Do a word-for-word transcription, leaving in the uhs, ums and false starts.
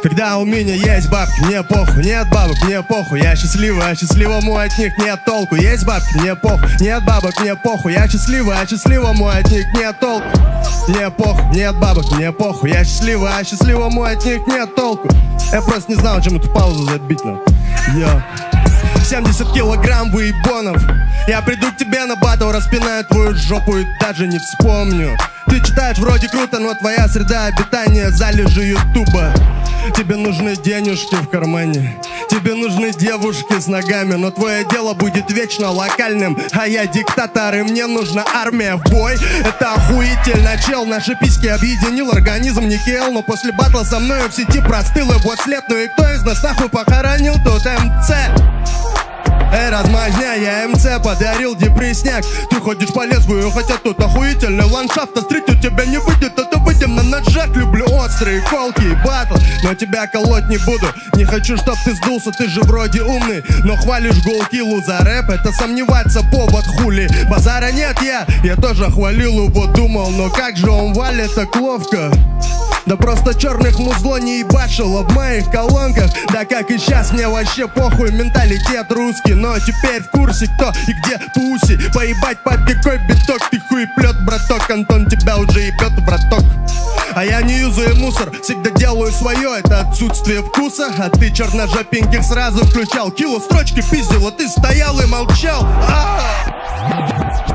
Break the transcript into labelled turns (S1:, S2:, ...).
S1: Когда у меня есть бабки, мне похуй. Нет бабок, мне похуй, я счастливый, а счастливому от них нет толку. Есть бабки, мне похуй. Нет бабок, мне похуй, я счастливый, а счастливому от них нет толку. Мне похуй, нет бабок, мне похуй, я счастливый, а счастливому от них нет толку. Я просто не знал, чем эту паузу забить, но йо. семьдесят килограмм выебонов. Я приду к тебе на батл, распинаю твою жопу и даже не вспомню. Ты читаешь вроде круто, но твоя среда обитания залежи ютуба. Тебе нужны денежки в кармане, тебе нужны девушки с ногами, но твое дело будет вечно локальным. А я диктатор, и мне нужна армия в бой. Это охуительно, чел, наши письки объединил организм Никел. Но после батла со мной в сети простыл его след. Ну и кто из нас нахуй похоронил тут МЦ? Эй, размазня, я МЦ подарил депрессняк. Ты ходишь по лезвию, хотя тут охуительный ландшафт. А встретить тебя не выйдет, а то выйдем на ножах. Люблю острые колки и батл, но тебя колоть не буду. Не хочу, чтоб ты сдулся, ты же вроде умный, но хвалишь голкилу за рэп. Это сомневаться повод, хули. Базара нет, я, я тоже хвалил его, думал, но как же он валит так ловко. Да просто черных музло не ебашило в моих колонках. Да как и сейчас, мне вообще похуй, менталитет русский. Но теперь в курсе, кто и где пуси. Поебать под какой биток, ты хуеплет, браток. Антон тебя уже ебет, браток. А я не юзаю мусор, всегда делаю свое. Это отсутствие вкуса. А ты черножопеньких сразу включал. Кило строчки пиздил, а ты стоял и молчал. А-а-а!